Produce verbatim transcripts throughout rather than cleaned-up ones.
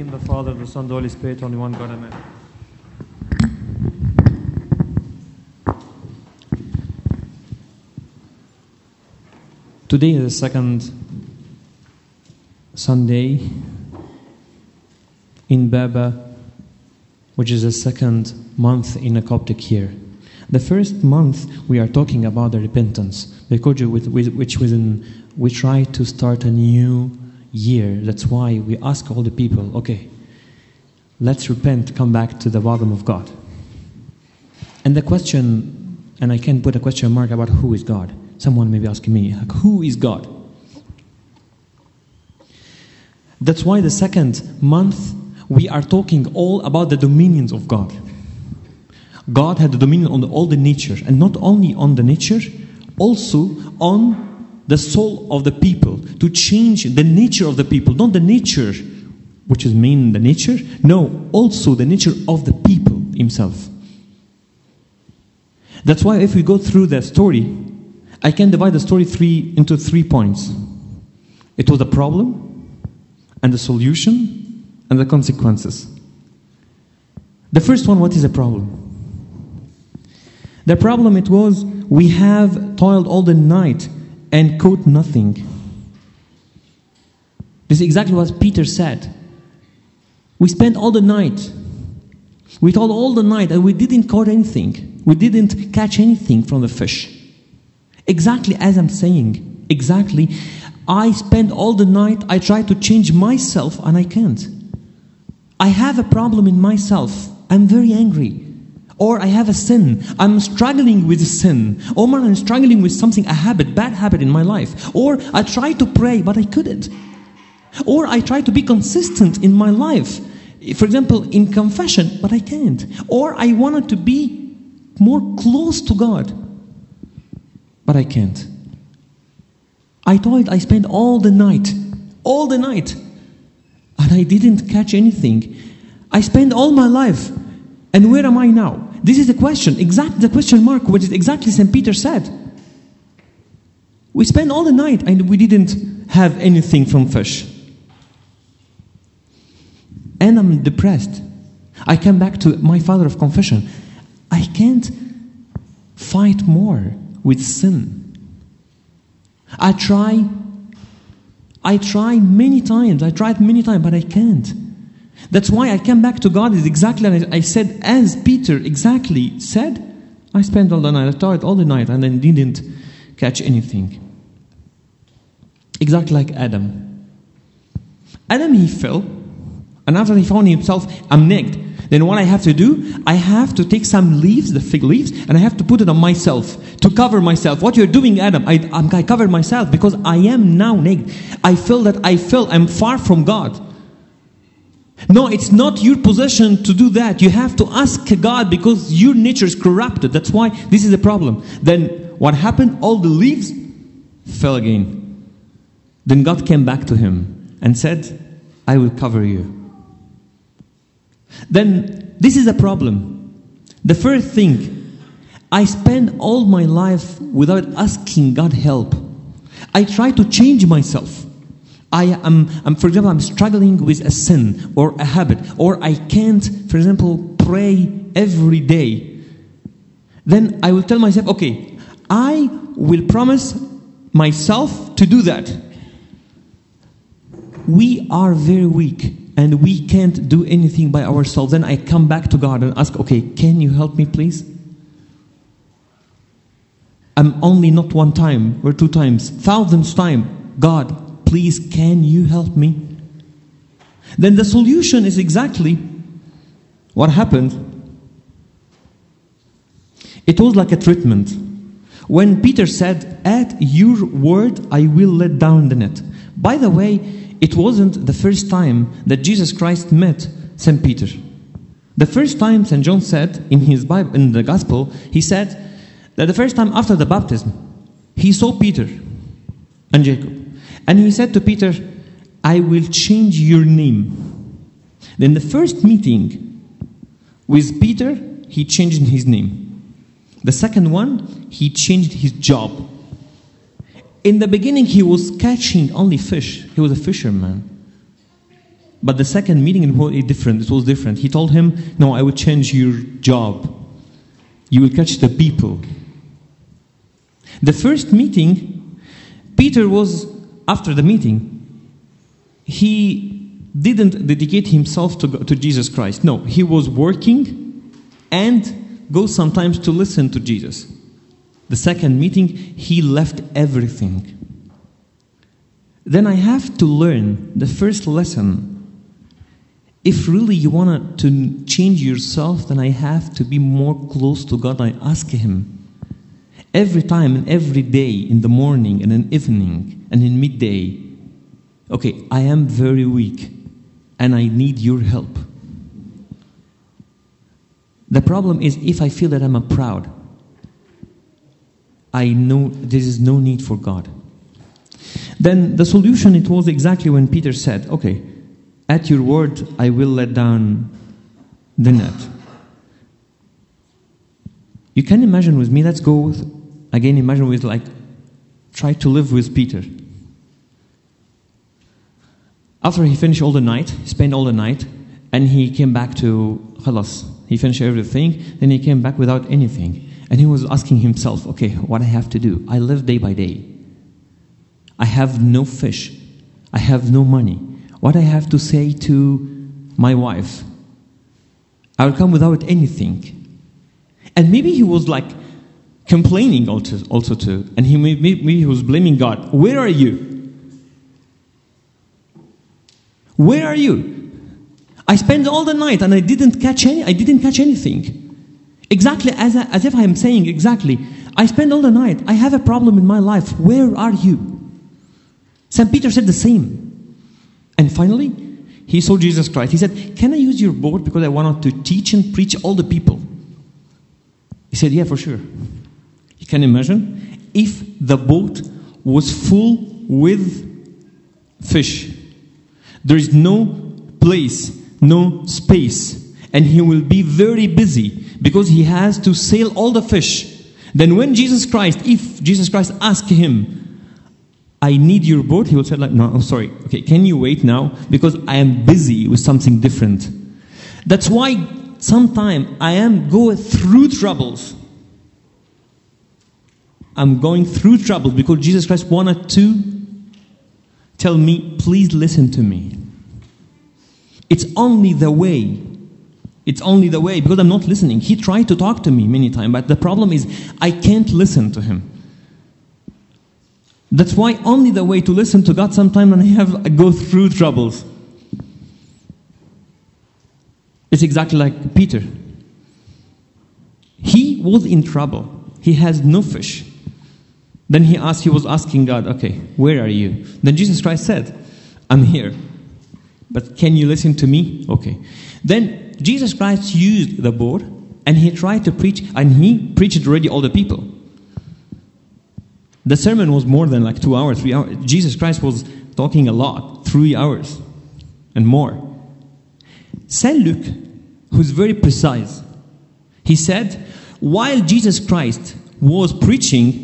name of the Father, the Son, the Holy Spirit, only one God, amen. Today is the second Sunday in Baba, which is the second month in a Coptic year. The first month we are talking about the repentance, because with, with which within we try to start a new year. That's why we ask all the people, okay, let's repent, come back to the bottom of God. And the question, and I can put a question mark about who is God. Someone may be asking me, like, who is God? That's why the second month we are talking all about the dominions of God. God had the dominion on the, all the nature, and not only on the nature, also on the soul of the people, to change the nature of the people, not the nature which is main the nature, no, also the nature of the people himself. That's why if we go through the story, I can divide the story three into three points. It was the problem, and the solution, and the consequences. The first one, what is the problem? The problem it was, we have toiled all the night and caught nothing. This is exactly what Peter said. We spent all the night. We toiled all the night and we didn't catch anything. We didn't catch anything from the fish. Exactly as I'm saying. Exactly. I spent all the night, I tried to change myself and I can't. I have a problem in myself. I'm very angry. Or I have a sin. I'm struggling with sin. Or I'm struggling with something, a habit, bad habit in my life. Or I tried to pray, but I couldn't. Or I tried to be consistent in my life. For example, in confession, but I can't. Or I wanted to be more close to God, but I can't. I thought I spent all the night, all the night, and I didn't catch anything. I spent all my life, and where am I now? This is the question, exactly the question mark, which is exactly Saint Peter said. We spent all the night and we didn't have anything from fish. And I'm depressed. I come back to my father of confession. I can't fight more with sin. I try, I try many times, I tried many times, but I can't. That's why I came back to God. Is exactly, and I said, as Peter exactly said, I spent all the night, I tried all the night, and then didn't catch anything. Exactly like Adam. Adam, he fell, and after he found himself, I'm naked. Then what I have to do, I have to take some leaves, the fig leaves, and I have to put it on myself, to cover myself. What you're doing, Adam, I, I cover myself, because I am now naked. I feel that I feel I'm far from God. No, it's not your position to do that. You have to ask God because your nature is corrupted. That's why this is the problem. Then what happened? All the leaves fell again. Then God came back to him and said, I will cover you. Then this is the problem. The first thing, I spent all my life without asking God help. I try to change myself. I am, I'm, for example, I'm struggling with a sin or a habit, or I can't, for example, pray every day. Then I will tell myself, okay, I will promise myself to do that. We are very weak and we can't do anything by ourselves. Then I come back to God and ask, okay, can you help me please? I'm only not one time or two times, thousands time, God, please, can you help me? Then the solution is exactly what happened. It was like a treatment. When Peter said, at your word I will let down the net. By the way, it wasn't the first time that Jesus Christ met Saint Peter. The first time Saint John said in his Bible, in the Gospel, he said that the first time after the baptism, he saw Peter and Jacob. And he said to Peter, I will change your name. Then the first meeting with Peter, he changed his name. The second one, he changed his job. In the beginning, he was catching only fish. He was a fisherman. But the second meeting, it was different. It was different. He told him, no, I will change your job. You will catch the people. The first meeting, Peter was, after the meeting, he didn't dedicate himself to, to Jesus Christ. No, he was working and goes sometimes to listen to Jesus. The second meeting, he left everything. Then I have to learn the first lesson. If really you want to change yourself, then I have to be more close to God. I ask Him every time and every day, in the morning and in evening and in midday. Okay, I am very weak and I need your help. The problem is, if I feel that I'm a proud, I know there is no need for God. Then the solution, it was exactly when Peter said, okay, at your word, I will let down the net. You can imagine with me, let's go with, again, imagine with like, try to live with Peter. After he finished all the night, he spent all the night, and he came back to Khalas. He finished everything, then he came back without anything. And he was asking himself, okay, what I have to do? I live day by day. I have no fish. I have no money. What I have to say to my wife? I will come without anything. And maybe he was like complaining also, also too. And he maybe he was blaming God. Where are you? Where are you? I spent all the night and I didn't catch any. I didn't catch anything. Exactly as I, as if I am saying exactly. I spent all the night. I have a problem in my life. Where are you? Saint Peter said the same. And finally, he saw Jesus Christ. He said, can I use your boat because I wanted to teach and preach all the people? He said, yeah, for sure. You can imagine if the boat was full with fish. There is no place, no space. And he will be very busy because he has to sail all the fish. Then when Jesus Christ, if Jesus Christ asked him, I need your boat, he will say like, no, I'm sorry. Okay, can you wait now? Because I am busy with something different. That's why sometimes I am going through troubles. I'm going through troubles because Jesus Christ wanted to tell me, please listen to me. It's only the way. It's only the way because I'm not listening. He tried to talk to me many times, but the problem is I can't listen to him. That's why only the way to listen to God sometimes when I have I go through troubles. It's exactly like Peter. He was in trouble. He has no fish. Then he asked, he was asking God, okay, where are you? Then Jesus Christ said, I'm here. But can you listen to me? Okay. Then Jesus Christ used the boat and he tried to preach, and he preached already all the people. The sermon was more than like two hours, three hours. Jesus Christ was talking a lot, three hours and more. Saint Luke, who's very precise, he said, while Jesus Christ was preaching,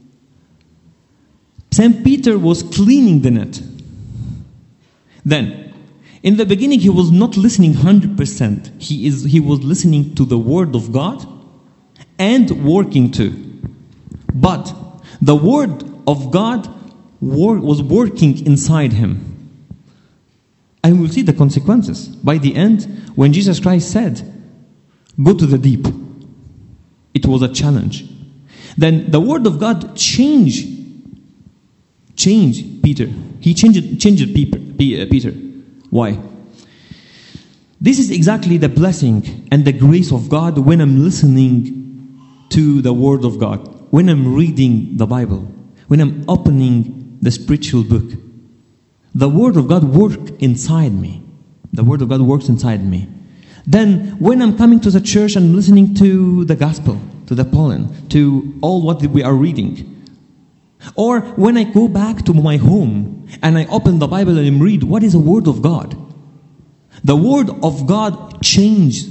Saint Peter was cleaning the net. Then, in the beginning, he was not listening one hundred percent. He is, he was listening to the word of God and working too. But the word of God wor- was working inside him. And we'll see the consequences. By the end, when Jesus Christ said, go to the deep, it was a challenge. Then the word of God changed, changed Peter. He changed, changed Peter. Why? This is exactly the blessing and the grace of God when I'm listening to the word of God. When I'm reading the Bible, when I'm opening the spiritual book, the Word of God works inside me. The Word of God works inside me. Then, when I'm coming to the church and listening to the Gospel, to the Pollen, to all what we are reading, or when I go back to my home and I open the Bible and read, what is the Word of God? The Word of God changed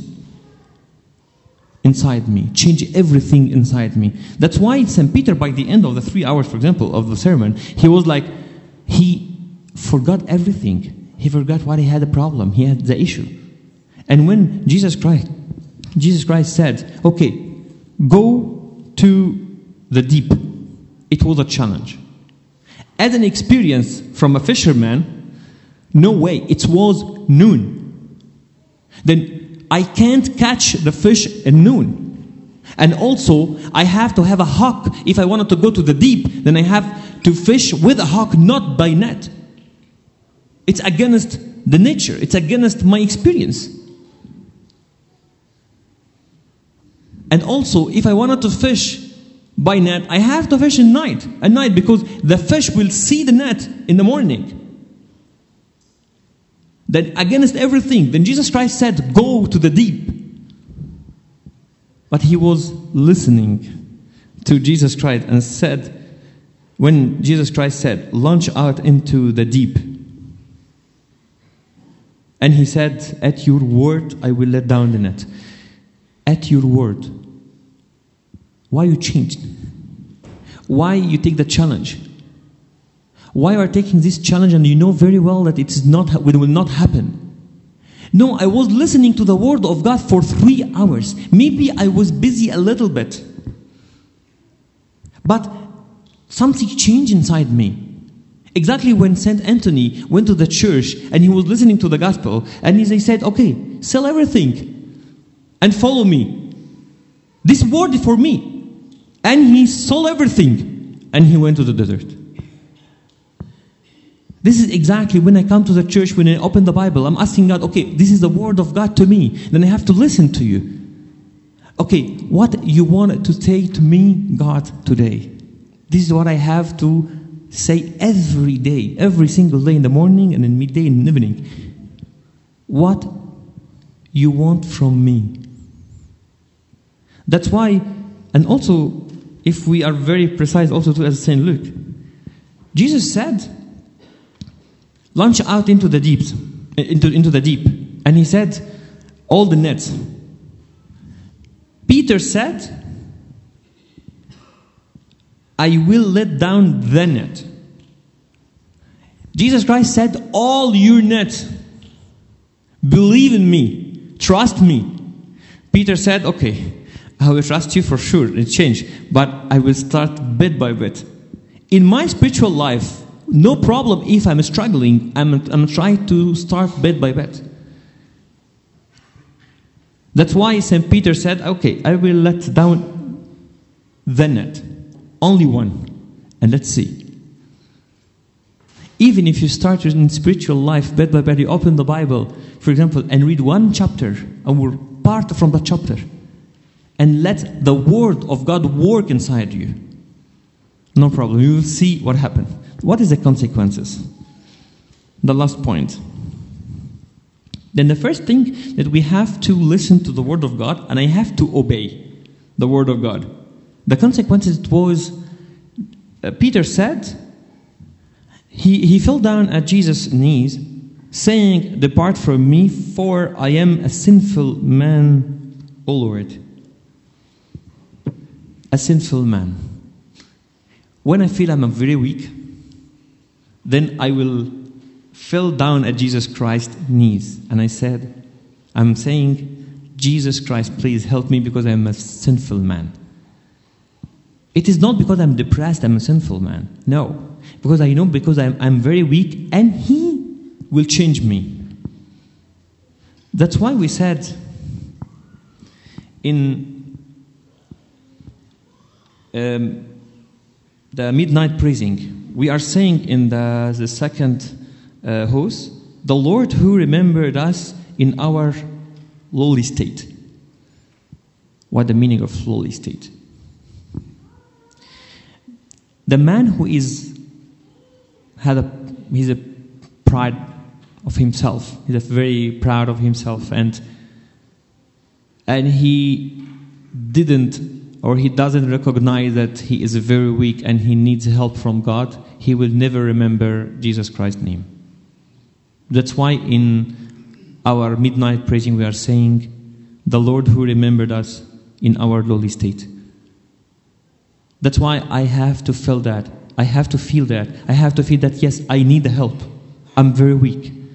inside me, change everything inside me. That's why Saint Peter, by the end of the three hours, for example, of the sermon, he was like, he forgot everything. he forgot what he had a problem. He had the issue. And when Jesus Christ, Jesus Christ said, okay, go to the deep, it was a challenge. As an experience from a fisherman, no way, it was noon. Then I can't catch the fish at noon. And also, I have to have a hook. If I wanted to go to the deep, then I have to fish with a hook, not by net. It's against the nature. It's against my experience. And also, if I wanted to fish by net, I have to fish at night. At night, because the fish will see the net in the morning. Then against everything, then Jesus Christ said, go to the deep. But he was listening to Jesus Christ and said, when Jesus Christ said, launch out into the deep. And he said, at your word, I will let down the net. At your word. Why you changed? Why you take the challenge? Why you are taking this challenge and you know very well that it is not, it will not happen? No, I was listening to the word of God for three hours. Maybe I was busy a little bit. But something changed inside me. Exactly when Saint Anthony went to the church and he was listening to the gospel and he said, okay, sell everything and follow me. This word is for me. And he sold everything and he went to the desert. This is exactly when I come to the church, when I open the Bible, I'm asking God, okay, this is the word of God to me. Then I have to listen to you. Okay, what you want to say to me, God, today? This is what I have to say every day, every single day, in the morning and in midday and in the evening. What you want from me. That's why, and also, if we are very precise also to as Saint Luke, Jesus said, launch out into the deep, into, into the deep. And he said, all the nets. Peter said, I will let down the net. Jesus Christ said, all your nets. Believe in me. Trust me. Peter said, okay, I will trust you for sure. It changed. But I will start bit by bit. In my spiritual life, no problem if I'm struggling. I'm, I'm trying to start bit by bit. That's why Saint Peter said, okay, I will let down the net. Only one. And let's see. Even if you start in spiritual life, bit by bit, you open the Bible, for example, and read one chapter, or part from that chapter, and let the word of God work inside you. No problem. You will see what happened. What is the consequences? The last point. Then the first thing that we have to listen to the word of God, and I have to obey the word of God. The consequences was, uh, Peter said, he, he fell down at Jesus' knees, saying, depart from me, for I am a sinful man, O Lord. A sinful man. When I feel I'm very weak, then I will fell down at Jesus Christ's knees. And I said, I'm saying, Jesus Christ, please help me because I'm a sinful man. It is not because I'm depressed, I'm a sinful man. No. Because I know because I'm, I'm very weak and He will change me. That's why we said in um, the midnight praising, we are saying in the, the second uh, host, the Lord who remembered us in our lowly state. What the meaning of lowly state? The man who is had a he's a pride of himself. He's very proud of himself, and and he didn't or he doesn't recognize that he is very weak and he needs help from God. He will never remember Jesus Christ's name. That's why in our midnight praising we are saying, the Lord who remembered us in our lowly state. That's why I have to feel that. I have to feel that. I have to feel that, yes, I need the help. I'm very weak.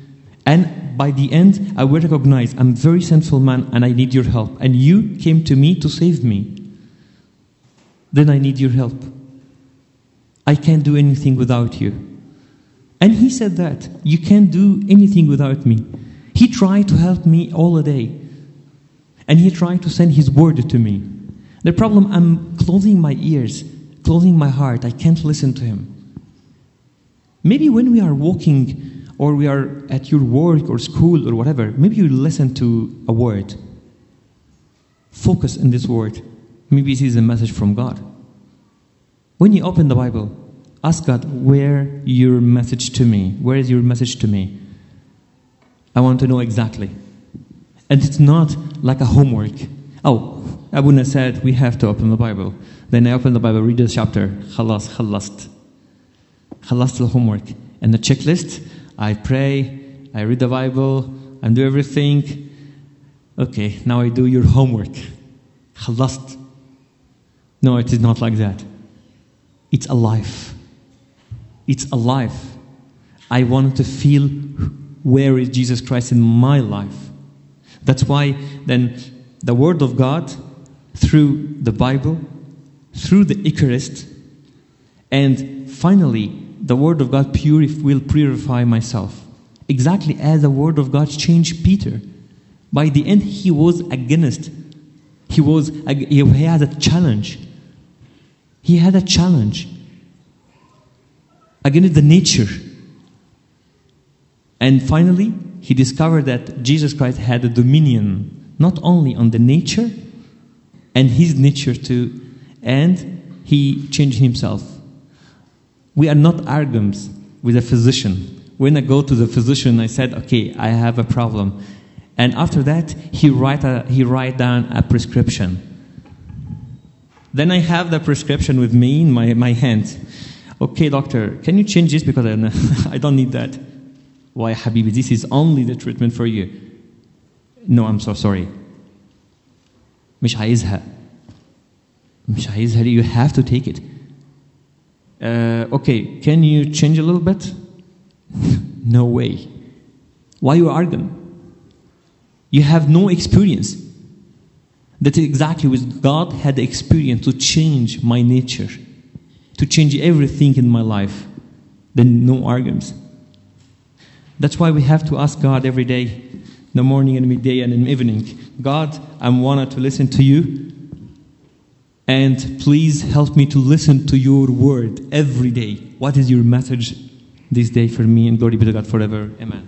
And by the end, I will recognize I'm a very sinful man and I need your help. And you came to me to save me. Then I need your help. I can't do anything without you. And he said that. You can't do anything without me. He tried to help me all the day. And he tried to send his word to me. The problem, I'm closing my ears, closing my heart. I can't listen to him. Maybe when we are walking or we are at your work or school or whatever, maybe you listen to a word. Focus on this word. Maybe it is a message from God. When you open the Bible, ask God, where your message to me? Where is your message to me? I want to know exactly. And it's not like a homework. Oh, I wouldn't have said we have to open the Bible. Then I open the Bible, read this chapter. Khalas, khalast. Khalast the homework. And the checklist, I pray, I read the Bible, I do everything. Okay, now I do your homework. Khalast. No, it is not like that. It's alive. It's alive. I want to feel where is Jesus Christ in my life. That's why then the Word of God, through the Bible, through the Eucharist, and finally, the Word of God purif- will purify myself. Exactly as the Word of God changed Peter. By the end, he was against. He was. He had a challenge. He had a challenge against the nature. And finally, he discovered that Jesus Christ had a dominion, not only on the nature, and his nature too, and he changed himself. We are not arrogant with a physician. When I go to the physician, I said, okay, I have a problem. And after that, he write, a, he write down a prescription. Then I have the prescription with me in my, my hand. Okay, doctor, can you change this because I, I don't need that. Why, Habibi, this is only the treatment for you. No, I'm so sorry. مش عايزها. مش عايزها. You have to take it. Uh, okay, can you change a little bit? No way. Why you arguing? You have no experience. That is exactly what God had the experience to change my nature, to change everything in my life. Then no arguments. That's why we have to ask God every day, in the morning and midday and in the evening, God, I wanted to listen to you. And please help me to listen to your word every day. What is your message this day for me? And glory be to God forever. Amen.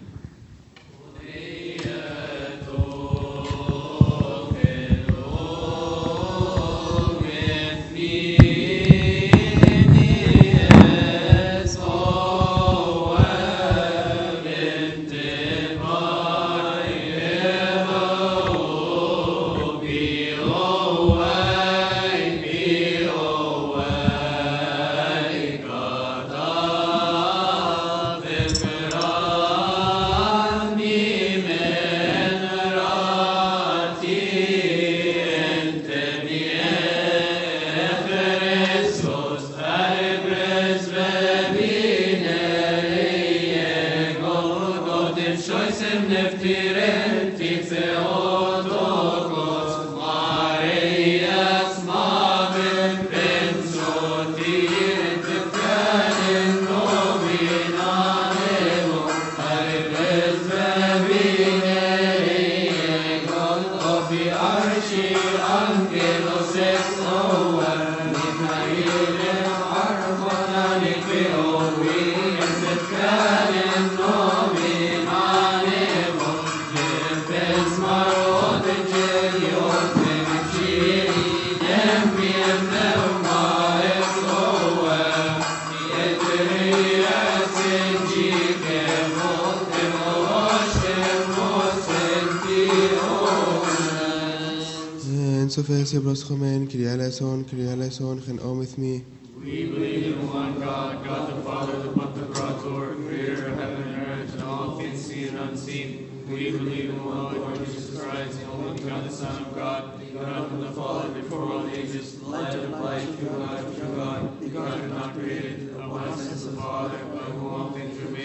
Sofes Hebros Chomen, Kyrie eleison, Kyrie eleison, Chen Om with me. We believe in one God, God the Father, the Pantocrator, creator of heaven and earth, and all things seen and unseen. We believe in one Lord Jesus Christ, the only God, the Son of God, God from the Father before all ages, light of light, true God, true God, God not created, of one essence the Father, by whom all things were made.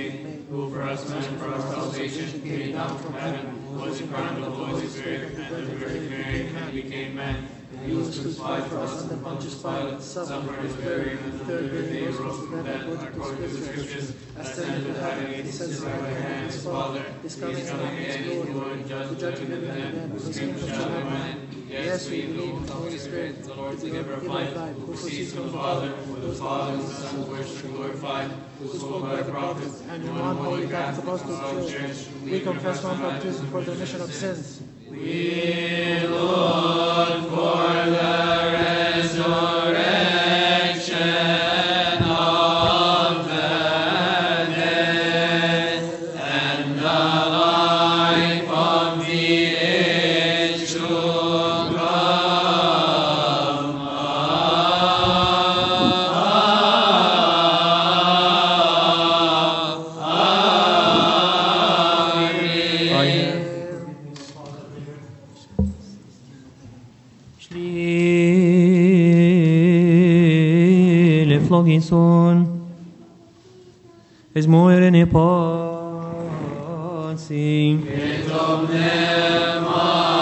who for us men and for our salvation came down from heaven, was incarnate of the Holy Spirit, and the Virgin Mary, and became man. He was crucified for us under Pontius Pilate, suffered and was buried, and the third day rose from the dead, according to the Scriptures, ascended to heaven, and descends right by the hand of his Father. He is coming again, his glory, to judge the living and the dead, whose kingdom shall have man. Yes, we believe in the Holy Spirit, the Lord, the giver of life, who proceeds from the Father, with the Father and the Son, worshipped and glorified, who spoke by the prophets, and in one holy Catholic Apostolic Church, we confess one baptism for the remission of sins. We look for the resurrection of the dead and the life of the age to come. Amen. Flogison es moere ne pazing et omnem